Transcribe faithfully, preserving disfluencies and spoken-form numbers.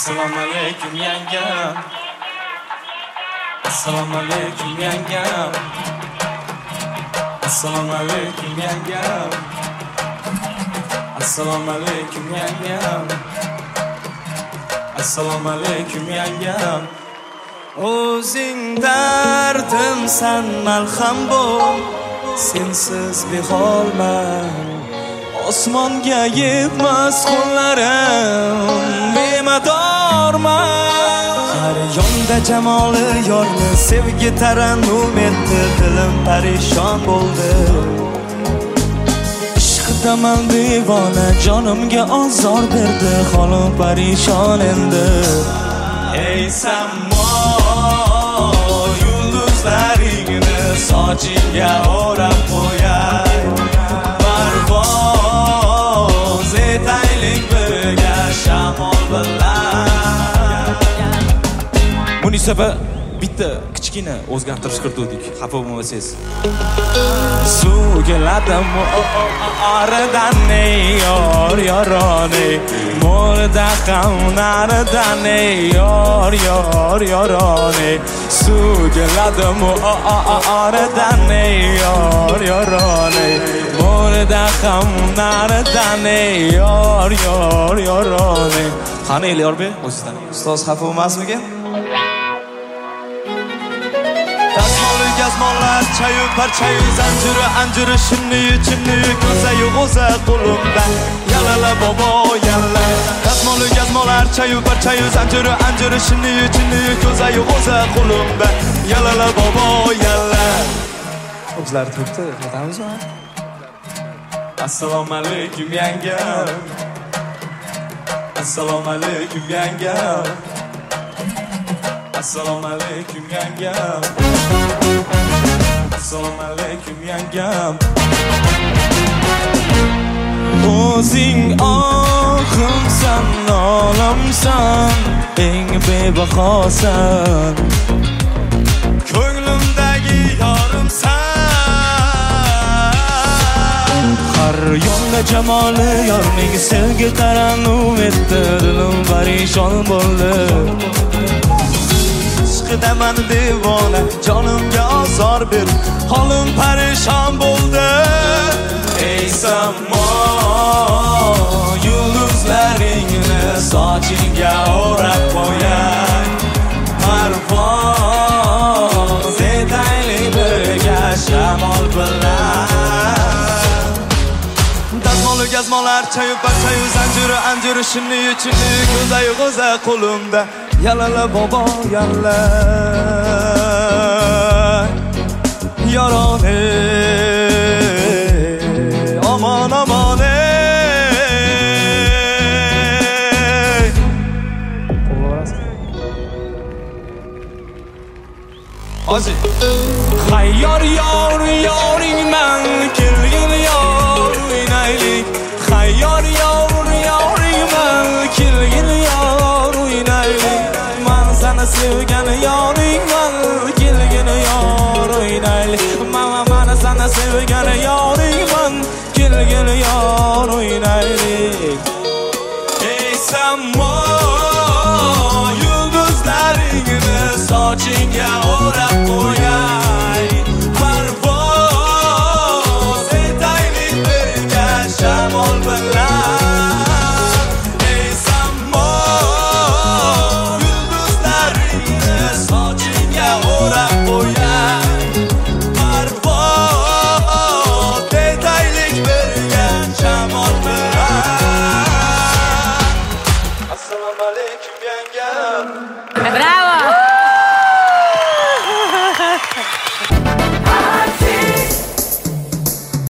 Assalomu alaykum yangam. Assalomu alaykum yangam. Assalomu alaykum yangam. Assalomu alaykum yangam. Assalomu alaykum yangam. O'zing dardimsan malham bo'l, sensiz beholman. Osmonga yetmas qo'llarim, bemadorman. Har yonda jamoli yorni sevgi tarannum etdi, dilim parishon bo'ldi. Ishqidaman devona, jonimga azor berdi, holim parishon endi. Ey sammo, yulduzlaringni sochingga o'rab qo'yay. Parvoz etaylik birga shamol bilan. Munisaba bitta kichkina o'zgartirish kiritdik, xafa bo'lmasangiz. Suv keladim oradan yor yorone, mo'lda ham naridan yor yor yorone. Suv keladim oradan yor yorone, mo'lda ham naridan yor yor yorone. Qani Elyorbek, o'zingizdan. Ustoz xafa bo'lmasmikin? Gazmonlar, chayu parchayu zanjiri anjiri shinniyu chinniyu ko'zayu g'o'za qo'limda. Yalala bobo yalla. Gazmonlar, gazmonlar, chayu parchayu zanjiri anjiri shinniyu chinniyu ko'zayu g'o'za qo'limda. Yalala bobo yalla. O'zlar turibdi, aytamizmi? Assalomu alaykum yangam. Assalomu alaykum yangam. Assalomu alaykum yangam. Assalomu alaykum yangam. O'zing oximsan, olamsan, eng bebahosan. Ko'nglimdagi yorimsan. Har yonda jamoli yorning sevgi tarannum etdi, dilim parishon bo'ldi. Ishqidaman devona, jonimga azor ber, holim parishon bo'ldi. Ey sammo, yulduzlaringni sochingga o'rab qo'yay. Parvoz etaylik birga shamol bilan. Dazmolu gazmonlar, chayu parchayu zanjiri anjiri shinniyu chinniyu ko'zayu g'o'za qo'limda. Yalala bobo yalla. Yorone, aman aman ey. Ozi. Hayyor yor yoringman, kelgin yor o'ynaylik. Hayyor yor yoringman, kelgin yor o'ynaylik. Sana sevgan yoringman, kelgin yor o'ynaylik. Mama mana sana sevgan yoringman, kelgin yor o'ynaylik. Ey sammo, yulduzlaringni sochingga o'rab qo'yay. Parvoz etaylik birga shamol bilan. Ey sammo, sochingga o'rab qo'yay. Parvoz etaylik birga shamol bilan. Assalomu alaykum yangam. Bravo.